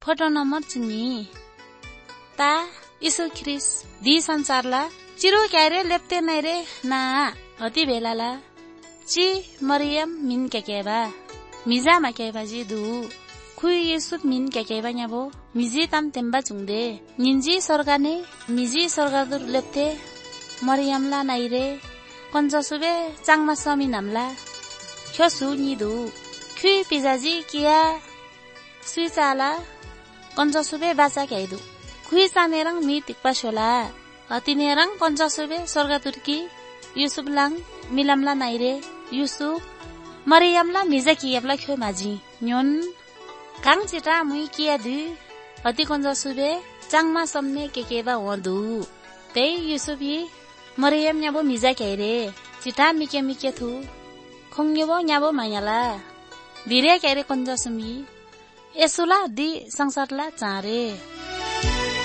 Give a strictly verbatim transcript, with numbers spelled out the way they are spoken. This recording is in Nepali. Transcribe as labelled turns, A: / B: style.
A: फोटो नम्बर चिन्नी ता इसु ख्रिस दी संसारला चिरो क्यारे लेप्ते नै रे ना हति बेलाला ची मरियम मिन केकेबा मिजामा केबाजी दु खुइ येसु मिन केकेबा न्याबो मिजी ताम तेम्बा चुङदे निन्जी सरगाने मिजी सरगादुर लेप्ते मरियमला नाइरे कन्जसुबे चाङमा समी नामला ख्यसु निदु खुइ पिजाजी किया सुइचाला कन्जसुबे बाचा क्याइदु खुइ चानेरङ मि तिक्पा सोला हतिनेरङ कन्जसुबे सरगादुरकी युसुफलाङ मिलामला नाइरे युसुफ मरियमला मिजा कियाबला ख्यो माजी न्योन काङ चिटा मुइ किया दु हति कन्जसुबे चाङमा सम्ने केकेबा वदु तै युसुफी मरियम न्याबो मिजा क्याइरे चिटा मिके मिके थु खोङन्यबो न्याबो मायाला धिरे क्याइरे कन्जसुमी यसुला दि संसारला चारे